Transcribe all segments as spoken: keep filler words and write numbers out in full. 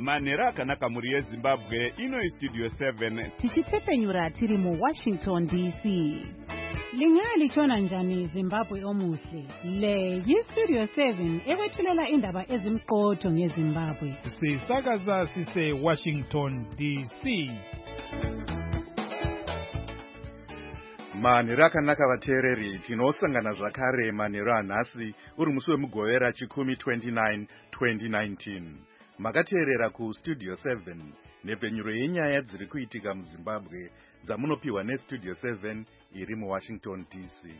manhero akanaka mhuri yezimbabwe. Ino istudio seven tichitsepenyura tiri muwashington D C. Lingaya lichona njani Zimbabwe omuhle? Le yistudio seven ekwethulela indaba ezimqotho ngeZimbabwe. Sisakaza sise Washington D C. Manhero akanaka vateereri, tinosangana zvakare manhero anhasi uri musi wemugovera chikumi twenty-nine twenty nineteen. Makateerera ku Studio seven nepfenyuro yenyaya dziri kuitika muZimbabwe dzamunopiwa neStudio seven iri muWashington D C.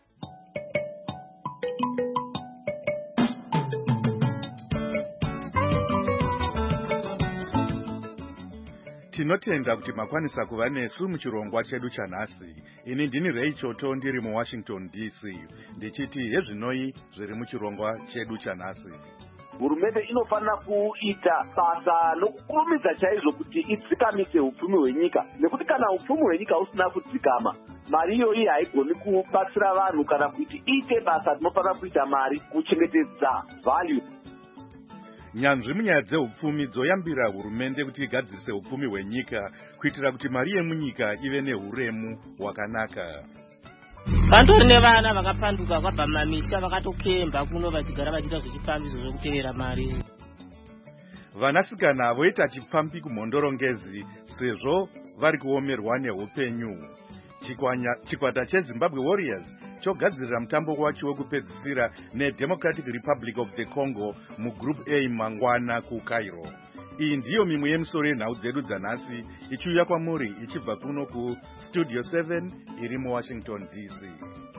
Tinotenda kuti makwanisa kuva nesu muchirongwa chedu chanhasi. Ini ndini Ray Choto ndiri muWashington D C. Ndichiti hezvinoi zviri muchirongwa chedu chanhasi. Hurumende inofanira kuita basa nokukurumidza chaizvo kuti idzikamise upfumi hwenyika, nekuti kana upfumi hwenyika usina kudzikama, mari iyoyi haigoni kubatsira vanhu kana kuti iite basa rinofanira kuita mari kuchengetedza value. Nyanzvi munyaya dzeupfumi dzoyambira hurumende kuti igadzirise upfumi hwenyika kuitira kuti mari yemunyika ive nehuremu hwakanaka. Pandori nevana vakapanduka kwabva mamisha vakatokemba kuno vachigara vachiita zvechifambiso zvekuteera mari. Vanasikana voita chipfambi kumhondorongezi sezvo vari kuomerwa neupenyu. Chikwata cheZimbabwe Warriors chogadzirira mutambo wacho wekupedzisira neDemocratic Republic of the Congo mugroup A mangwana kuCairo. Iyi ndiyo mimwe yemisoro yenhau dzedu dzanhasi ichiuya kwamuri ichibva kuno ku Studio seven iri muWashington D C.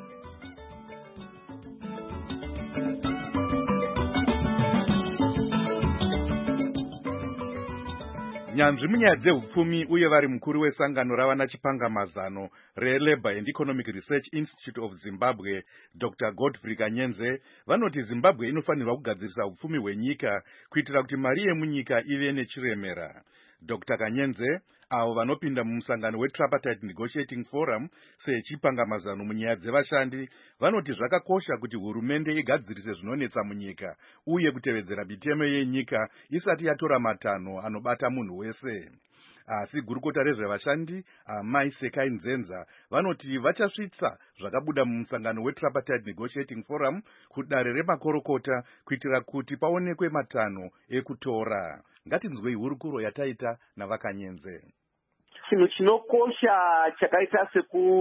Nyanzvi munyaya dzeupfumi uye vari mukuru wesangano ravana chipangamazano reLabour and Economic Research Institute of Zimbabwe, Doctor Godfrey Kanyenze, vanoti Zimbabwe inofanirwa kugadzirisa upfumi hwenyika kuitira kuti mari yemunyika ive nechiremera. Doctor Kanyenze, avo vanopinda mumusangano weTripartite Negotiating Forum sechipangamazano munyaya dzevashandi, vanoti zvakakosha kuti hurumende igadzirise zvinonetsa munyika uye kutevedzera mitemo yenyika isati yatora matanho anobata munhu wese. Asi gurukota rezvevashandi Amai Sekai Nzenza vanoti vachasvitsa zvakabuda mumusangano weTripartite Negotiating Forum kudare remakorokota kuitira kuti paonekwe matanho ekutora. Ngatinzwei hurukuro yataita navakanyenze. Chinhu chinokosha chakaita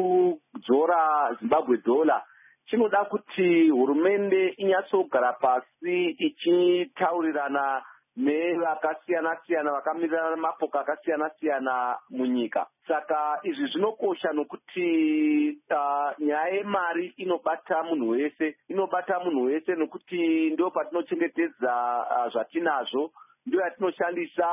sekudzora Zimbabwe dollar chinoda kuti hurumende inyatsogara pasi ichitaurirana nevakasiyana siyana vakamirana mapoka akasiyana siyana munyika. Saka izvi zvinokosha nokuti uh, nyaya yemari inobata munhu wese, inobata munhu wese nokuti ndio patinochengetedza uh, zvatinazvo, ndio yatinoshandisa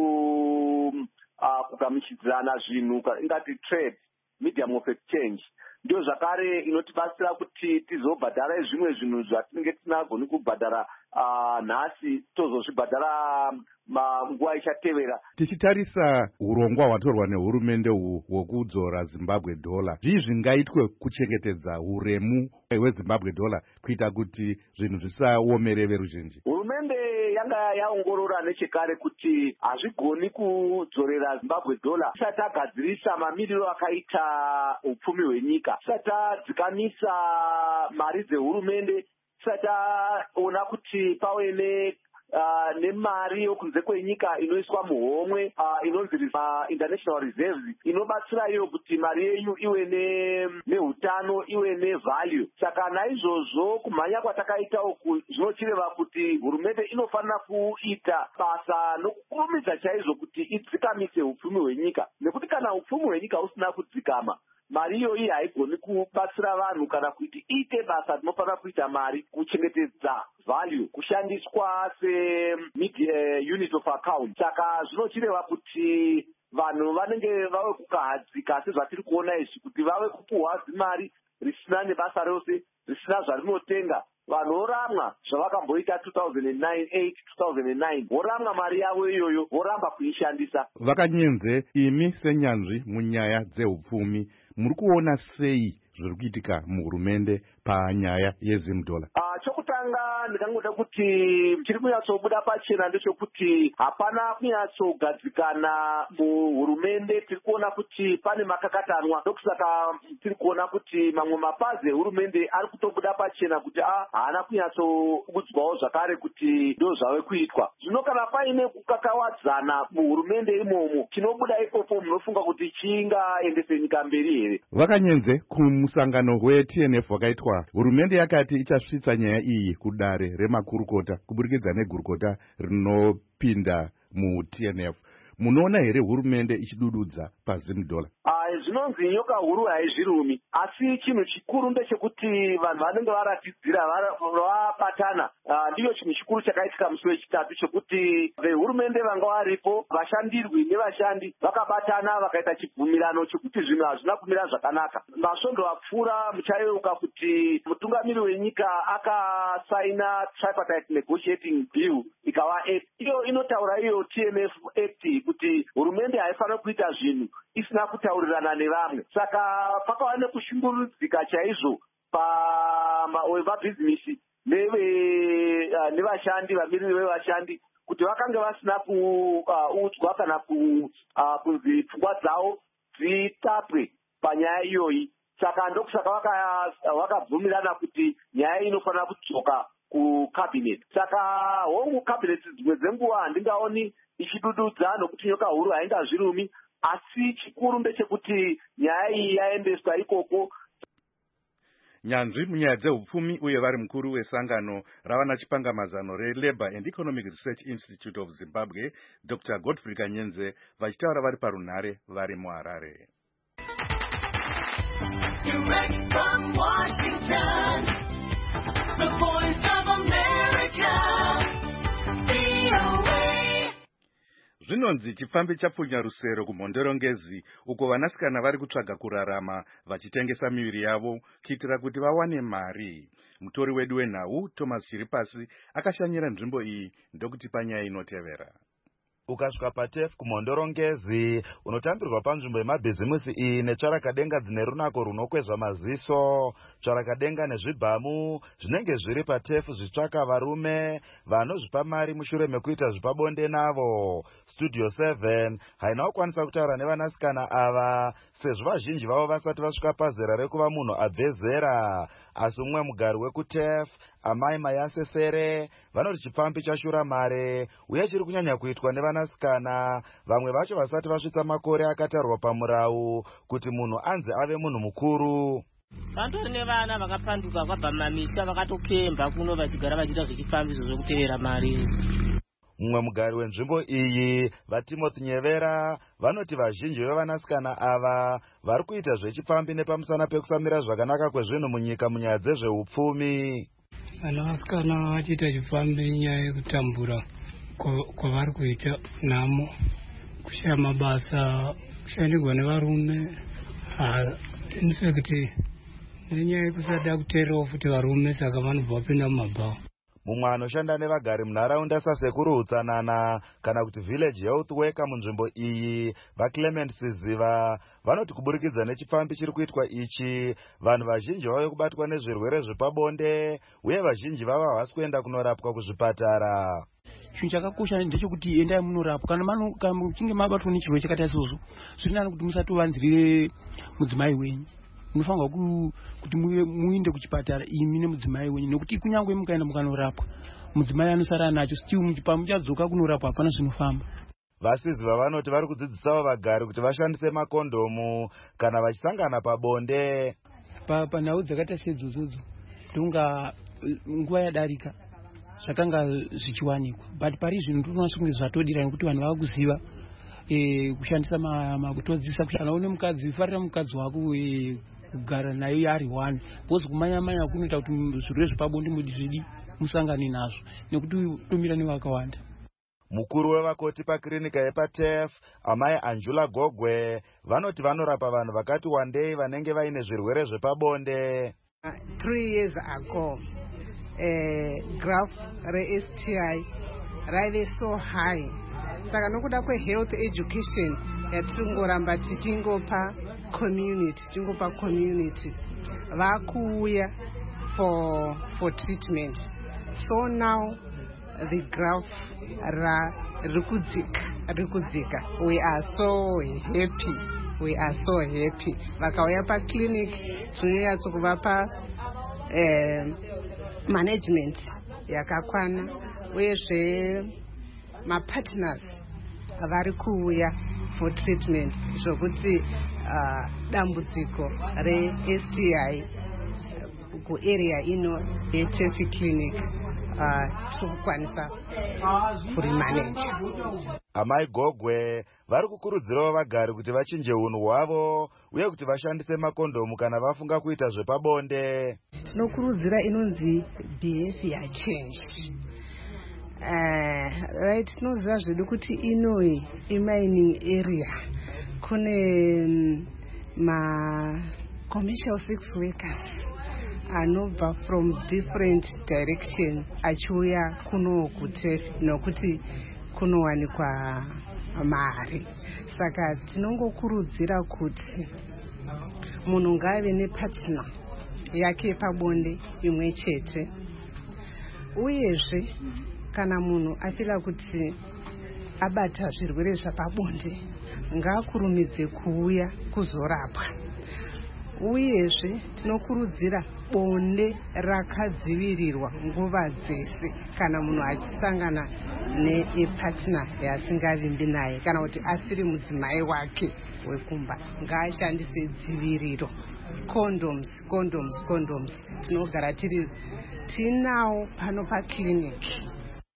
ku uh, kugamuchidzana zvinhu ingati trade, medium of exchange. Ndio zvakare inotibatsira kuti tizobhadhara zvimwe zvinhu zvatinenge tinagoni kubhadhara uh, nhasi tozozvibhadhara nguva ichatevera. Tichitarisa urongwa hwatorwa nehurumende hwokudzora Zimbabwe dollar, zvii zvingaitwe kuchengetedza huremu hweZimbabwe dollar kuita kuti zvinhu zvisaomere veruzhinji? Hurumende yanga yaongorora nechekare kuti hazvigoni kudzorera Zimbabwe dollar isati agadzirisa mamiriro akaita upfumi hwenyika, isati adzikamisa mari dzehurumende, isati aona kuti pave ne Uh, nemari yokunze kwenyika inoiswa muhomwe uh, inonzi uh, international reserves inobatsira iyo kuti mari yenyu iwe ne nehutano iwe nevalue. Saka naizvozvo kumhanya kwatakaita uku zvinochireva kuti hurumende inofanira kuita basa nokukurumidza chaizvo kuti idzikamise upfumi hwenyika, nekuti kana upfumi hwenyika usina kudzikama, mari iyoyi haigoni kubatsira vanhu kana kuti iite basa rinofanira kuita mari kuchengetedza value, kushandiswa se-unit of account. Saka zvinochireva kuti vanhu vanenge vave kukahadzika sezvatiri kuona izvi, kuti vave kupuhwa zimari risina nebasa rose, risina zvarinotenga. Vanhu voramwa zvavakamboita two thousand nine, eight, two thousand nine, voramwa mari yavo iyoyo, voramba kuishandisa. Vakanyenze, imi senyanzvi munyaya dzeupfumi, muri kuona sei zviri kuitika muhurumende panyaya yeZim dollar? Uh, chokutanga chekutanga ndikangoda kuti chiri kunyatsobuda pachena ndechekuti hapana kunyatsogadzikana muhurumende. Tiri kuona kuti pane makakatanwa, ndokusaka tiri kuona kuti mamwe mapazi ehurumende ari kutobuda pachena kuti a haana kunyatsobudzwawo zvakare kuti ndo zvave kuitwa. Zvino kana paine kukakawadzana muhurumende imomo, chinobuda ipopo munofunga kuti chingaendese nyika mberi here? Vakanyenze kumusangano we-T N F wakaitwa, hurumende yakati ichasvitsa nyaya iyi kudare remakurukota kuburikidza negurukota rinopinda mu-T N F. Munoona here hurumende ichidududza pazimudhola? Zvinonzi nyoka huru haizvirumi, asi chinhu chikuru ndechekuti vanhu vanenge varatidzira vabatana. Ndiyo chinhu chikuru chakaitika musi wechitatu chekuti vehurumende vanga varipo, vashandirwi nevashandi vakabatana vakaita chibvumirano chekuti zvinhu hazvina kumira zvakanaka. Masvondo apfuura muchayeuka kuti mutungamiri wenyika akasaina tripartite negotiating bill ikava act. Iyo inotaura iyo T N F act kuti hurumende haifanira kuita zvinhu isina kutaurirana nevamwe. Saka pakava nekushungurudzika chaizvo pamabhizinisi nevashandi, vamiriri vevashandi, kuti vakanga vasina kuudzwa kana kunzi pfungwa dzavo dzitapwe panyaya iyoyi. Saka ndokusaka vakabvumirana kuti nyaya iyi inofanira kudzoka kucabinet. Saka hongu cabinet dzimwe dzenguva handingaoni ichidududza nokuti nyoka huru haingazvirumi, asi chikuru ndechekuti nyaya iyi yaendeswa ikoko. Nyanzvi munyaya dzehupfumi uye vari mukuru wesangano ravana chipangamazano reLabour and Economic Research Institute of Zimbabwe, Doctor Godfrey Kanyenze, vachitaura vari parunhare vari muHarare. Direct from Washington, the Voice of America, V O A. Zvinonzi chifambi chapfunya rusero kumhondorongezi uko vanasikana vari kutsvaga kurarama vachitengesa miviri yavo kuitira kuti vawane mari. Mutori wedu wenhau Thomas Chiripasi akashanyira nzvimbo iyi ndokuti panyaya inotevera. Ukasvika paTEF kumhondorongezi unotambirwa panzvimbo yemabhizimusi iyi netsvarakadenga dzine runako runokwezva maziso. Tsvarakadenga nezvibhamu zvinenge zviri paTEF zvitsvaka varume vanozvipa mari mushure mekuita zvipabonde navo. Studio seven haina kukwanisa kutaura nevanasikana ava sezvo vazhinji vavo vasati vasvika pazera rekuva munhu abve zera. Asi umwe mugari wekuTEF Amai Mayasesere vanoti chipfambi chashura mare uye chiri kunyanya kuitwa nevanasikana, vamwe vacho vasati vasvitsa makore akatarwa pamurau kuti munhu anze ave munhu mukuru. Vantori nevana vakapanduka kwabva mamisha vakatokemba kuno vachigara vachiita zvechifambiso zvekutevera mari. Mumwe mugari wenzvimbo iyi vaTimothy Nyevera vanoti vazhinji vevanasikana ava vari kuita zvechipfambi nepamusana pekusamira zvakanaka kwezvinhu munyika munyaya dzezveupfumi. Vana vasikana vachiita chifambi nyaya yekutambura kwavari kuita nhamo, kushaya mabasa, kushandirwa nevarume. Infekti nenyaya yekusada kuteerawo futi varume, saka vanobva vapinda mumabhawa. Mumwe anoshanda nevagari munharaunda sasekuru utsanana kana kuti village health worker munzvimbo iyi vaClement Siziva vanoti kuburikidza nechifambi chiri kuitwa ichi vanhu vazhinji vave kubatwa nezvirwere zvepabonde uye vazhinji vava havasi kuenda kunorapwa kuzvipatara. Chinhu chakakosha ndechekuti endai munorapwa kana muchinge mabatwa nechirwere chakaita izvozvo. Zviri nani kuti musatovanzire mudzimai wenyu. Munofanirwa kuti muinde kuchipatara imi nemudzimai wenyu, nekuti kunyange mukaenda mukanorapwa mudzimai anosara nacho still pamuchadzoka kunorapwa hapana zvinofamba. Vasiziva vanoti vari kudzidzisawo vagari kuti vashandise makondomu kana vachisangana pabonde. Panhau dzakaita seidzodzo ndonga nguva yadarika zvakanga zvichiwanikwa, but pari zvinhu ndinoona kunge zvatodira nekuti vanhu vava kuziva kushandisa makutodzisa kuti kana une mukadzi farira mukadzi wako kugara naye ari one, because kumanya manya kunoita kuti zvirwere zvepabonde mudi zvidi musangane nazvo nekuti tomira nevakawanda. Mukuru wevakoti pakirinika yepaTEF Amai Anjula Gogwe vanoti vanorapa vanhu vakati wandei vanenge vaine zvirwere zvepabonde. Uh, three years ago uh, graph re-S T I raive so high, saka nokuda kwehealth education yatingoramba tichingopa community tichingopa community vakuuya for for treatment. So now the graph ra rikudzika rikudzika. We are so happy. We are so happy. Vakauya pa clinic tinonyatso kuvapa eh, management yakakwana uyezve mapartners vari kuuya for treatment zvokuti uh, dambudziko re-S T I kuarea ino yeTefi clinic uh, tikukwanisa kurimanage. Amai Gogwe vari kukurudzirawo vagari kuti vachinje unhu hwavo uye kuti vashandise makondomu kana vafunga kuita zvepabonde. Tinokurudzira inonzi behavior change. Uh, right, tinoziva zvedu kuti inoi imining area kune um, ma commercial sex workers anobva from different direction achiuya kuno kuTefi nokuti kunowanikwa mari. Saka tinongokurudzira kuti munhu ngave nepartner yake pabonde imwe chete, uyezve kana munhu afila kuti abata zvirwere zvepabonde ngaakurumidze kuuya kuzorapwa. Uyezve tinokurudzira bonde rakadzivirirwa nguva dzese kana munhu achisangana nepartner yaasingavimbi naye kana kuti asiri mudzimai wake wekumba ngaashandise dziviriro. Condoms, condoms, condoms. Tinogara tiri tinawo pano pakliniki.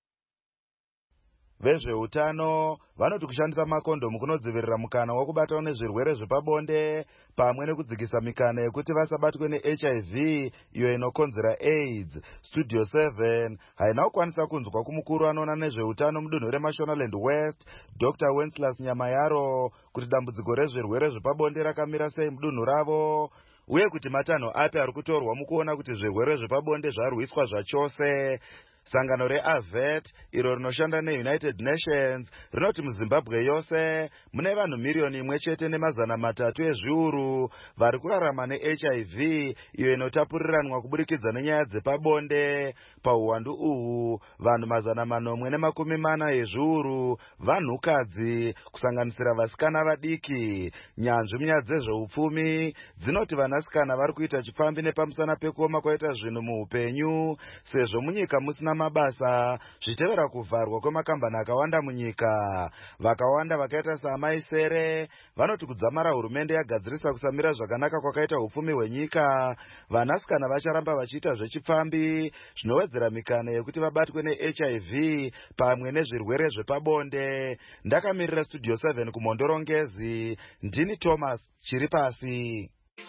Vezveutano vanoti kushandisa makondomu kunodzivirira mukana wokubatawo nezvirwere zvepabonde pamwe nekudzikisa mikana yekuti vasabatwe neH I V iyo inokonzera AIDS. Studio seven haina kukwanisa kunzwa kumukuru anoona nezveutano mudunhu reMashonaland West Doctor Wenceslas Nyamayaro kuti dambudziko rezvirwere zvepabonde rakamira sei mudunhu ravo uye kuti matanho api ari kutorwa mukuona kuti zvirwere zvepabonde zvarwiswa zvachose. Sangano reA V E T iro rinoshanda neUnited Nations rinoti muZimbabwe yose mune vanhu miriyoni imwe chete nemazana matatu ezviuru vari kurarama neH I V iyo inotapuriranwa kuburikidza nenyaya dzepabonde. Pauwandu uhu vanhu mazana manomwe nemakumi mana ezviuru vanhukadzi kusanganisira vasikana vadiki. Nyanzvi munyaya dzezveupfumi dzinoti vanasikana vari kuita chipfambi nepamusana pekuoma kwaita zvinhu muupenyu sezvo munyika musina mabasa zvichitevera kuvharwa kwemakambani akawanda munyika. Vakawanda vakaita saamai Sere vanoti kudzamara hurumende yagadzirisa kusamira zvakanaka kwakaita upfumi hwenyika, vanasikana vacharamba vachiita zvechipfambi zvinowedzera mikana yekuti vabatwe neH I V pamwe nezvirwere zvepabonde. Ndakamirira Studio seven kumondorongezi, ndini Thomas Chiripasi.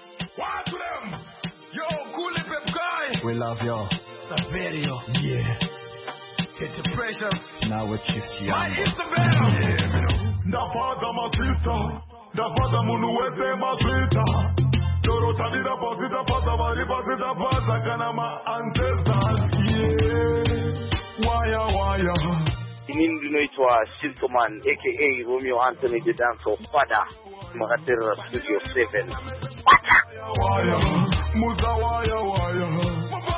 We love you. Saverio. Yeah. Take the pressure. Now we're shifting. Why is the venom? Yeah, Ndapata masita. Ndapata munu wete masita. Doro talida pasita pata bari pasita pata kana ma ancestors. Yeah. Waya waya. Inini ndinoitwa Shiltoman aka Romeo Anthony the Dancer Father. Makatera Studio seven. Waya waya. Muza waya waya.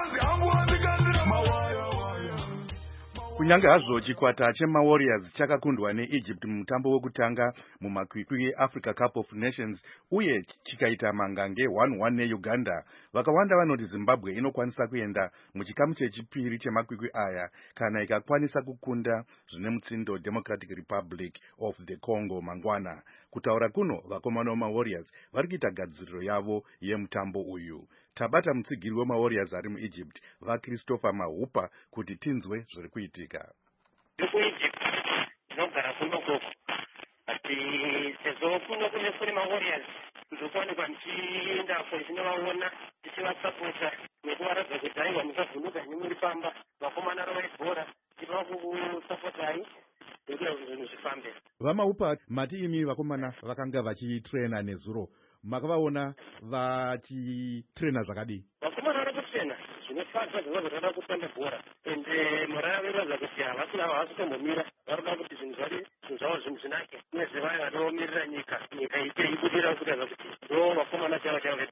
Kunyange hazvo chikwata chemaWarriors chakakundwa neEgypt mumutambo wekutanga mumakwikwi eAfrica Cup of Nations uye chikaita mangange one one neUganda, vakawanda vanoti Zimbabwe inokwanisa kuenda muchikamu chechipiri chemakwikwi aya kana ikakwanisa kukunda zvine mutsindo Democratic Republic of the Congo mangwana. Kutaura kuno vakomana vemaWarriors vari kuita gadziriro yavo yemutambo uyu. Tabata mutsigiri wemaWarriors ari muEgypt vaChristopher Mahupa kuti tinzwe zviri kuitika. kuEgypt ndinogara kunoko ati sezvo kuno kune kune maWarriors ndokuwanikwa ndichiendako ndichinovaona ndichivasapota nekuvaradza kuti aiwa musavhunuka henyu muri pamba vakomana rovaibhora tiva kusapotai nekuti zvinhu zvifambe. Vamahupa, mati imi vakomana vakanga vachitrena nezuro, makavaona vachitrena zvakadii? Vakomana vari kutrena zvinofadza zvinova zvinoda kutamba bhora ende morava veroza kuti havasina havasi kutombomira varoda kuti zvinhu zvavo zvinhu zvinake nezvevaya vanoomirira nyika nyika ite ibudira kutaza kuti ndo vakomana chava chavo vebhora.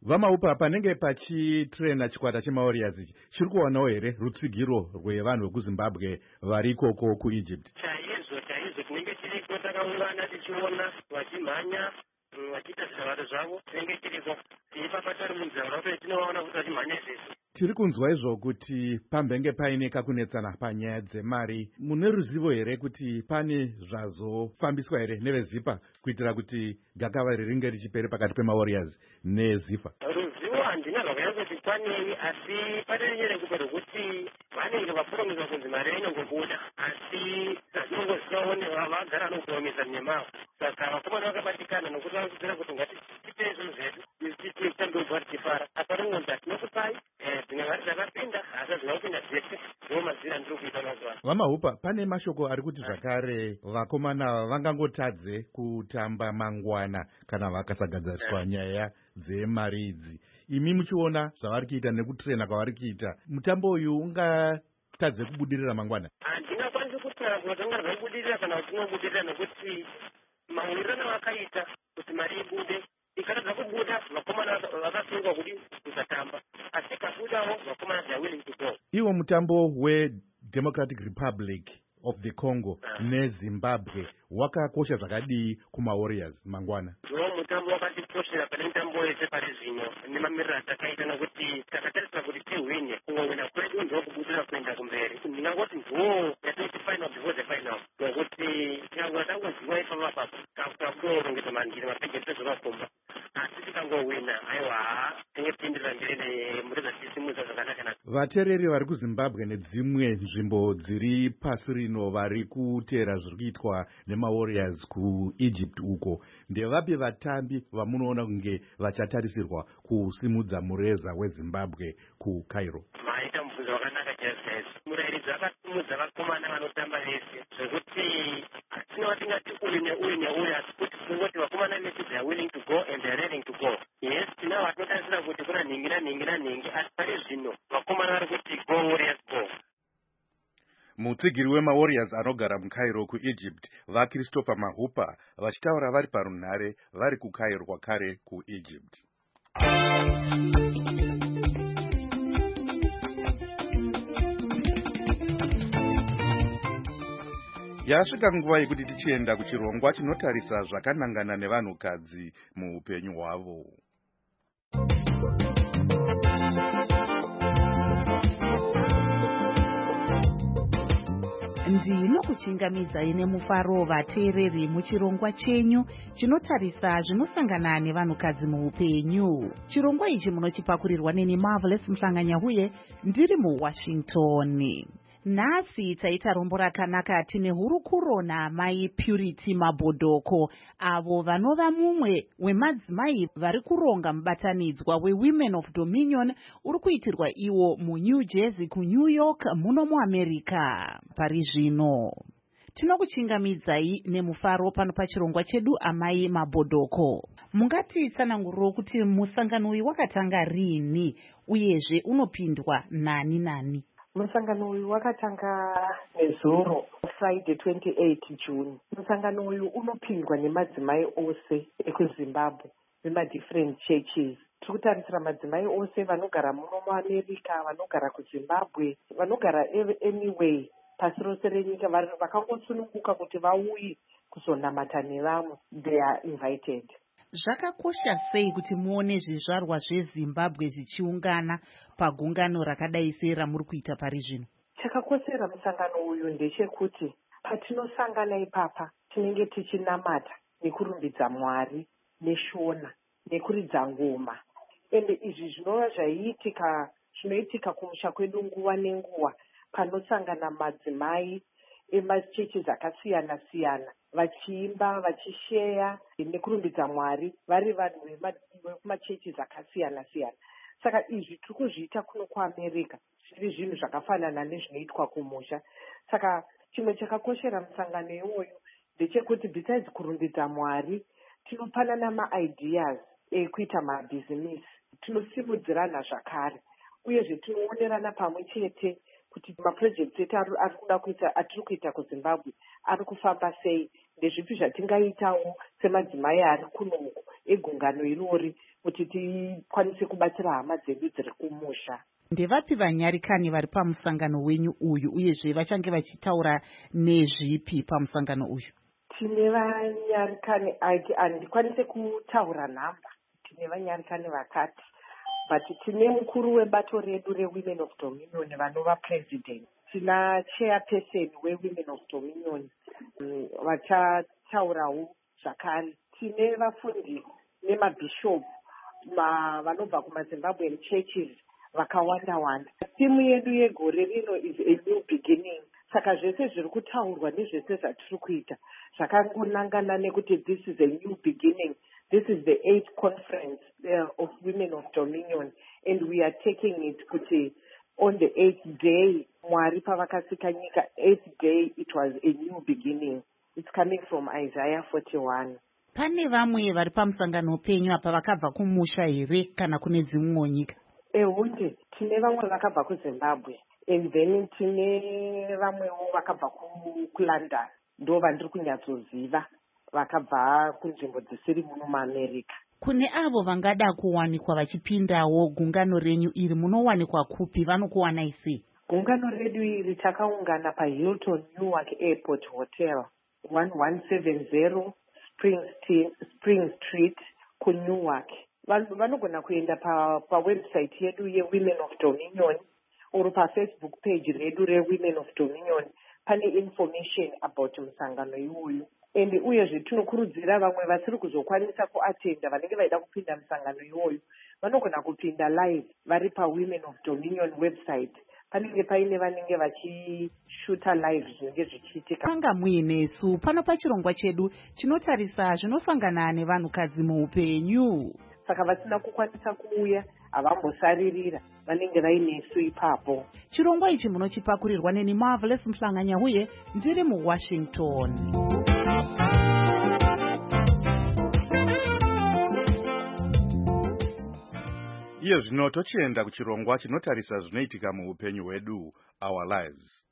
Vamaupa, panenge pachitrena chikwata chemawarriors ichi chiri kuwanawo here rutsigiro rwevanhu vekuzimbabwe vari ikoko kuEgypt? chaizvo chaizvo tinenge tiriko takaungana tichiona vachimhanya vachiita zvishavato zvavo tinenge tiriko tiipapatari munzvara petinoona kuti vachimhanya izvezvi. Tiri kunzwa izvo kuti pambenge paine kakunetsana panyaya dzemari. Mune ruzivo here kuti pane zvazofambiswa here nevezipa kuitira kuti gakava ringe richipere pakati pemawarriors nezipa? Ruzivo handina rwakanyatsa kwanei, asi pane nyaya yekupa rwekuti vanenge vapromiswa kunzi mari inongobuda, asi zvinongozivawo vagara nokupromisa nyemavo. Saka vakomana vakabatikana nokuti vakubvira kuti ngatitei zvinhu zvedu titambeubva tichifara. Apa ringonzi hatinokupai dzimwe mari dzakapinda asi hazvina kupinda dzese, ndiwo mazira ndiri kuita mazuva. Vamaupa, pane mashoko ari kuti zvakare vakomana vangangotadze kutamba mangwana kana vakasagadziriswa nyaya dzemari idzi. Imi muchiona zvavari kuita nekutrena kwavari kuita, mutambo uyu ungatadze kubudirira mangwana? Handingakwanisi kutaura kuti ungazobudirira kana kuti unobudirira nekuti mawirirano vakaita kuti mari ibude ikatadza kubuda vakomana vakasungwa kuti kusatamba, asi ikabudawo vakomana they are willing to go. Iwo mutambo weDemocratic Republic of the Congo neZimbabwe wakakosha zvakadii kumawarriors mangwana? Ndiwo mutambo wakatikoshera pane mitambo yese pari zvino nemamiriro atakaita, nokuti takatarisa kuti tihwine kungowina kwedu ndiwo kubudira kuenda kumberi. Ndingangoti ndiwo yatoti final before the final, nokuti tikangova tangoziva ipapa papo takurongedza mandiri mapegeti ezvakakomba, asi tikangowina aiwa tingepindira mberi nemhuri dzatisimudza zvakanaka. Vateereri vari kuZimbabwe nedzimwe nzvimbo dziri pasi rino vari kuteera zviri kuitwa nemawarriors kuEgypt uko, ndevapi vatambi vamunoona kunge vachatarisirwa kusimudza mureza weZimbabwe kuCairo? Maita mubvunzo wakanaka chaizvo. Murairidzi akasimudza vakomana vanotamba vese zvekuti hatina tingati uyu neuyu neuyu, asi kuti kungoti vakomana vese they are willing to go and they are ready to go. Yes, tinavo vatinotarisira kuti kuna nhingi nanhingi nanhingi, asi pari zvino vakomana vari kuti go Warriors go. Mutsigiri wemawarriors anogara muCairo kuEgypt vaChristopher Mahupa vachitaura vari parunhare vari kuCairo kwakare kuEgypt. Yasvika nguva yekuti tichienda kuchirongwa chinotarisa zvakanangana nevanhukadzi muupenyu hwavo. Ndinokuchingamidzai nemufaro vateereri muchirongwa chenyu chinotarisa zvinosangana nevanhukadzi muupenyu. Chirongwa ichi munochipakurirwa neni Marvelous Mhlanganyahuye ndiri muWashington. Nhasi taita rombo rakanaka tine hurukuro naamai Purity Mabhodoko, avo vanova mumwe wemadzimai vari kuronga mubatanidzwa weWomen of Dominion uri kuitirwa iwo muNew Jersey kuNew York muno muAmerica. Pari zvino tinokuchingamidzai nemufaro pano pachirongwa chedu amai Mabhodoko. Mungatitsananguriro kuti musangano uyu wakatanga rini uyezve unopindwa nani nani? Musangano uyu wakatanga nezuro Friday twenty-eighth June. Musangano uyu unopindwa nemadzimai ose ekuZimbabwe vema-different churches. Tiri kutarisira madzimai ose vanogara muno muAmerica, vanogara kuZimbabwe, vanogara anyway pasi rose renyika vakangosununguka kuti vauye kuzonamata nevamwe. They are invited. Zvakakosha sei kuti muone zvizvarwa zveZimbabwe zvichiungana pagungano rakadai seramuri kuita pari zvino? Chakakoshera musangano uyu ndechekuti patinosangana ipapa tinenge tichinamata nekurumbidza Mwari neshona nekuridza ngoma. Ende izvi zvinova zvaiitika zvinoitika kumusha kwedu nguva nenguva panosangana madzimai emachechi dzakasiyana siyana vachiimba vachisheya nekurumbidza Mwari vari vanhu vekumachechi dzakasiyana siyana. Saka izvi tiri kuzviita kuno kuAmerica zviri zvinhu zvakafanana nezvinoitwa kumusha. Saka chimwe chakakoshera musangano iwoyu ndechekuti besides kurumbidza Mwari tinopanana ma-ideas ekuita mabhizinisi, tinosimudzirana zvakare, uyezve tinoonerana pamwe chete kuti maprojects etu ari kuda kuita atiri kuita kuZimbabwe ari kufamba sei, ndezvipi zvatingaitawo semadzimai ari kuno egungano irori kuti tikwanise kubatsira hama dzedu dziri kumusha. Ndevapi vanyarikani vari pamusangano wenyu uyu uyezve vachange vachitaura nezvipi pamusangano uyu? Tine vanyarikani handikwanise kutaura nhamba. Tine vanyarikani vakati, but tine mukuru webato redu reWomen of Dominion vanova president. Tina chairperson weWomen of Dominion vachataurawo zvakare. Tine vafundi nemabhishop vanobva kumaZimbabwean churches vakawanda wanda. Timu yedu yegore rino is a new beginning. Saka zvese zviri kutaurwa nezvese zvatiri kuita zvakangonangana nekuti this is a new beginning. This is the eighth conference uh, of Women of Dominion, and we are taking it kuti on the eighth day, Mwari pavakasika nyika, eighth day, it was a new beginning. It's coming from Isaiah forty-one. Pane vamwe vari pamusangano penyu apa vakabva kumusha here kana kune dzimwewo nyika? Ehunde, tine vamwe vakabva kuZimbabwe, and then tine vamwewo vakabva kuLondon. Ndo vandiri kunyatsoziva vakabva kunzvimbo dzisiri muno muAmerica. Kune avo vangada kuwanikwa vachipindawo gungano renyu iri, munowanikwa kupi? Vanokuwanai sei? Gungano redu iri takaungana paHilton Newark Airport Hotel, eleven seventy Spring Street kuNewark. Vanogona kuenda pawebsite pa yedu yeWomen of Dominion or pafacebook page redu reWomen of Dominion. Pane information about musangano iwoyu. And uyezve tinokurudzira vamwe vasiri kuzokwanisa kuatenda vanenge vaida kupinda musangano iwoyu vanogona kupinda live vari paWomen of Dominion website. Panenge paine vanenge vachishuta live zvinenge zvichiitika. Panga muinesu pano pachirongwa chedu chinotarisa zvinosangana nevanhukadzi muupenyu. Saka vasina kukwanisa kuuya havambosaririra, vanenge vainesu ipapo. Chirongwa ichi munochipakurirwa neni Marvelous Mhlanganya huye ndiri muWashington. Iye zvino tochienda kuchirongwa chinotarisa zvinoitika muupenyu hwedu, Our Lives.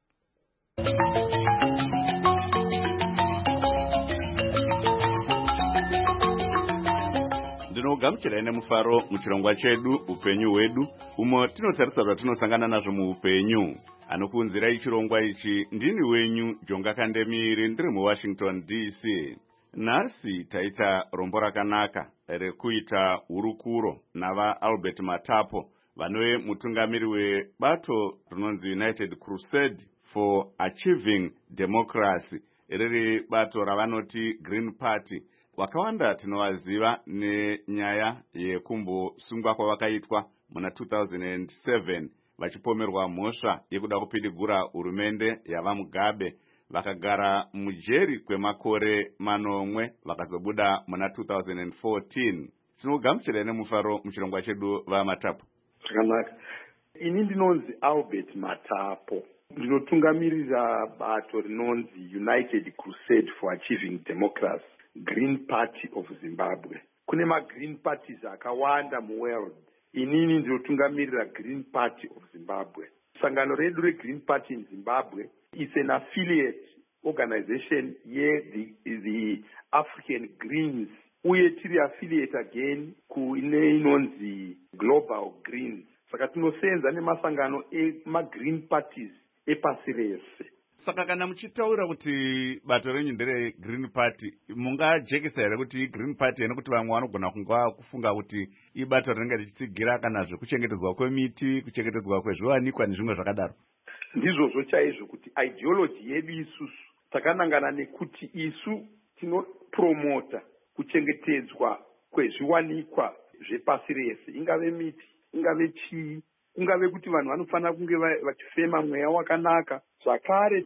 Ndinogamuchirai nemufaro muchirongwa chedu upenyu hwedu, umo tinotarisa zvatinosangana nazvo muupenyu. Anokuunzirai chirongwa ichi ndini wenyu Jonga Kandemiri, ndiri muWashington D C. Nhasi taita rombo rakanaka rekuita hurukuro nava Albert Matapo, vanove mutungamiri webato rinonzi United Crusade for Achieving Democracy, riri bato ravanoti Green Party. Wakawanda tinovaziva nenyaya yekumbosungwa kwavakaitwa muna two thousand seven vachipomerwa mhosva yekuda kupidigura hurumende yava Mugabe, vakagara mujeri kwemakore manomwe vakazobuda muna two thousand fourteen. Tinogamuchirai nemufaro muchirongwa chedu vaMatapo. Zvakanaka. Ini ndinonzi Albert Matapo. Ndinotungamirira bato rinonzi United Crusade for Achieving Democracy, Green Party of Zimbabwe. Kune ma-Green Parties akawanda muworld. Inini ndinotungamirira Green Party of Zimbabwe. Sangano redu reGreen Party in Zimbabwe is an affiliate organization ye the, the African Greens. Uye tiri affiliate again kuine inonzi Global Greens. Saka tinosenza nemasangano ema-Green Parties epasi rese. Saka kana muchitaura kuti bato renyu ndere Green Party, mungajekesa here kuti Green Party nekuti vamwe vanogona kunga kufunga kuti ibato rinenge richitsigira kana zvekuchengetedzwa kwemiti, kuchengetedzwa kwezviwanikwa nezvimwe zvakadaro? Ndizvozvo chaizvo kuti ideology yedu isusu takanangana nekuti isu tinopromota kuchengetedzwa kwezviwanikwa zvepasi rese, ingave miti, ingave chii, ungave kuti vanhu vanofanira kunge vachifema mweya wakanaka. Zvakare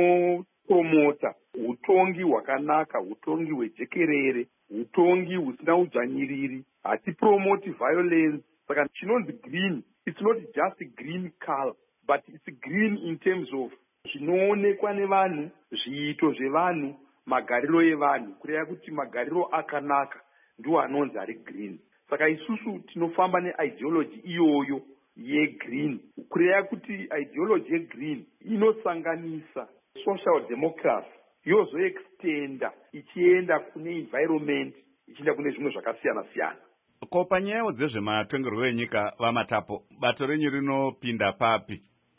tinopromota utongi hwakanaka, utongi hwejekerere, utongi husina udzvanyiriri. Hatipromoti violence. Saka chinonzi green, it's not just green color, but it's green in terms of zvinoonekwa nevanhu, zviito zvevanhu, magariro evanhu, kureva kuti magariro akanaka ndiwo anonzi ari green. Saka isusu tinofamba neideology iyoyo yegreen, kureva kuti ideology yegreen inosanganisa social democracy, yozoextenda ichienda kune environment, ichienda kune zvimwe zvakasiyana siyana. Ko panyawo dzezvematongerwo enyika vamatapo, bato renyu rinopinda papi?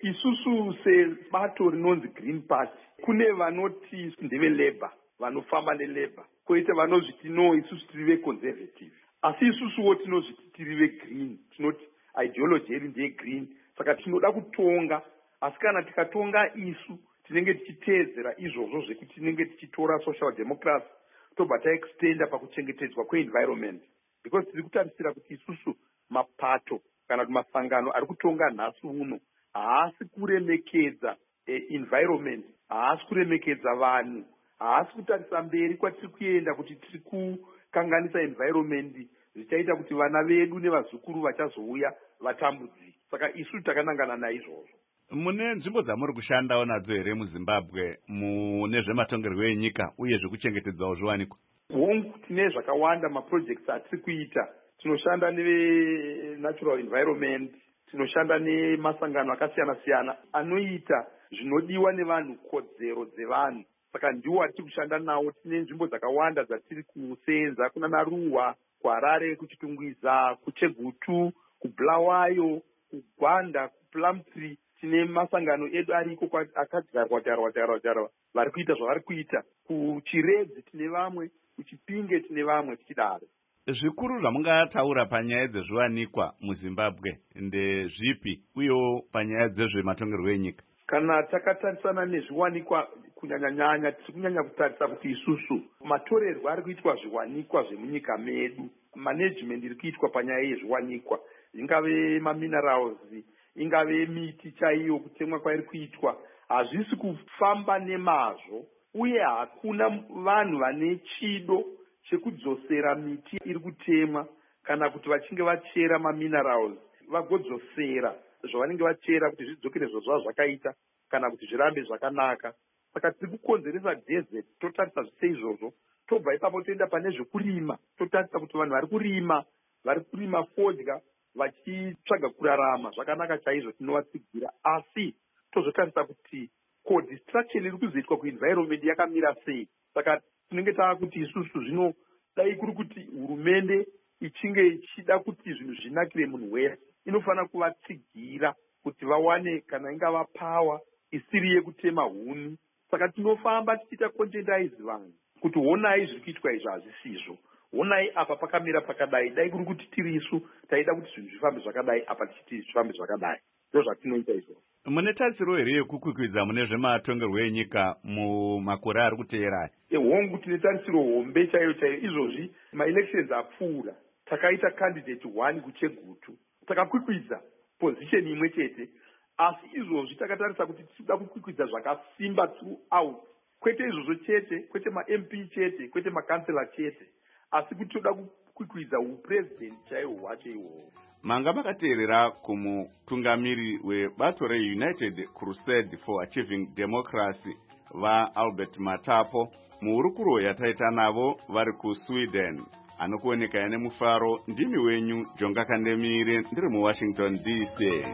Isusu sebato rinonzi Green Party, kune vanoti ndeve-Labour, vanofamba ne-Labour. Koita vanozviti no, isusu tiri ve-conservative. Asi isusuwo tinozviti tiri ve-green, tinoti ideology yedu ndeye-green. Saka tinoda kutonga, asi kana tikatonga isu, tinenge tichiteedzera izvozvo zvekuti tinenge tichitora social democracy, tobva taextenda pakuchengetedzwa kwe-environment. Because tiri kutarisira kuti isusu mapato kana kuti masangano ari kutonga nhasi uno haasi kuremekedza eh, environment, haasi kuremekedza vanhu, haasi kutarisa mberi kwatiri kuenda kuti tiri kukanganisa environment, zvichaita kuti vana vedu nevazukuru vachazouya vatambudzike. Saka isu takanangana naizvozvo. Mune nzvimbo dzamuri kushandawo nadzo here muZimbabwe mune zvematongerwo enyika uye zvekuchengetedzawo zviwanikwa? Hongu tine zvakawanda maprojects atiri kuita. Tinoshanda neve-natural environment, tinoshanda nemasangano akasiyana siyana anoita zvinodiwa nevanhu, kodzero dzevanhu. Saka ndiwo atiri kushanda nawo. Tine nzvimbo dzakawanda dzatiri kusenza, kuna Naruwa, kuHarare, kuChitungwiza, kuChegutu, kuBulawayo, kuGwanda, kuPlumtree. Tine masangano edu ariko akadyarwa dyarwa dyarwa dyarwa vari kuita zvavari kuita. KuChiredzi tine vamwe, kuChipinge tine vamwe tichidaro. Zvikuru zvamungataura panyaya dzezviwanikwa muZimbabwe ndezvipi, uyewo panyaya dzezvematongerwo enyika? Kana takatarisana nezviwanikwa kunyanya-nyanya, tiri kunyanya kutarisa kuti isusu matorerwo ari kuitwa zviwanikwa zvemunyika medu, management iri kuitwa panyaya yezviwanikwa, ingave maminerals, ingave miti chaiyo, kutemwa kwairi kuitwa, hazvisi kufamba nemazvo, uye hakuna vanhu vane chido chekudzosera miti iri kutemwa, kana kuti vachinge vachera maminerals vagodzosera zvavanenge vachera kuti zvidzokere zvozva zvakaita kana kuti zvirambe zvakanaka. Saka tiri kukonzeresa desert, totarisa zvise izvozvo, tobva ipapo toenda pane zvekurima, totarisa kuti vanhu vari kurima, vari kurima fodya vachitsvaga kurarama zvakanaka chaizvo, tinovatsigira. Asi tozotarisa kuti ko destruction iri kuzoitwa kuenvironment yakamira sei. Saka tinenge tava kuti isusu zvino dai kuri kuti hurumende ichinge ichida kuti zvinhu zvinakire munhu wese, inofanira kuvatsigira kuti vawane kana ingava pawa isiri yekutema huni. Saka tinofamba tichiita contentize vanhu kuti honai zviri kuitwa izvi hazvisizvo, honai apa pakamira pakadai, dai kuri kuti tiri isu taida kuti zvinhu zvifambe zvakadai, apa tichiti zvifambe zvakadai. Ndo zvatinoita izvozvo. Mune tarisiro here yekukwikwidza mune zvematongerwo enyika mumakore ari kuteera? Hongu tine tarisiro hombe chaiyo chaiyo. Izvozvi maelections apfuura, takaita candidate one kuChegutu, takakwikwidza position imwe chete. Asi izvozvi takatarisa kuti tinoda kukwikwidza zvakasimba throughout, kwete izvozvo chete, kwete ma-M P chete, kwete makansela chete, asi kuti toda kukwikwidza upresident chaiwo hwacho ihwohwo. Manga makateerera kumutungamiri webato reUnited Crusade for Achieving Democracy vaAlbert Matapo muhurukuro yataita navo vari kuSweden. Anokuoneka ane mufaro, ndimi wenyu Jonga Kandemire, ndiri muWashington D C.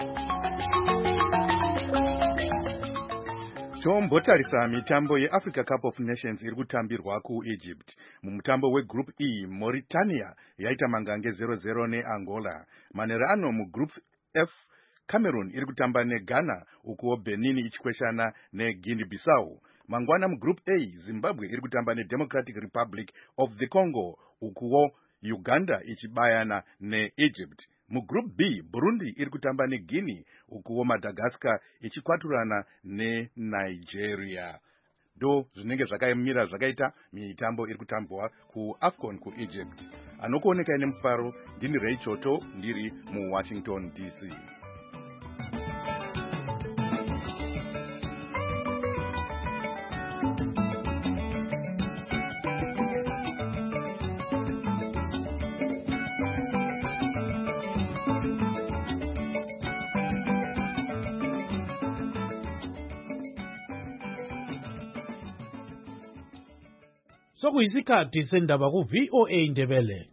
Tombotarisa mitambo yeAfrica Cup of Nations iri kutambirwa kuEgypt. Mumutambo weGroup E, Mauritania yaita mangange zero zero neAngola. Manheru ano muGroup F, Cameroon iri kutamba neGhana, ukuwo Benin ichikweshana neGuinea Bissau. Mangwana muGroup A, Zimbabwe iri kutamba neDemocratic Republic of the Congo, ukuwo Uganda ichibayana neEgypt. Mugroup B, Burundi iri kutamba neGuinea, ukuwo Madagascar ichikwaturana neNigeria. Do zvinenge zvakamira zvakaita mitambo iri kutambwa kuAFCON kuEgypt. Anokuoneka ine mufaro, ndini Ray Choto, ndiri muWashington D C. Sokuyisikhathi sendaba ku V O A Ndebele.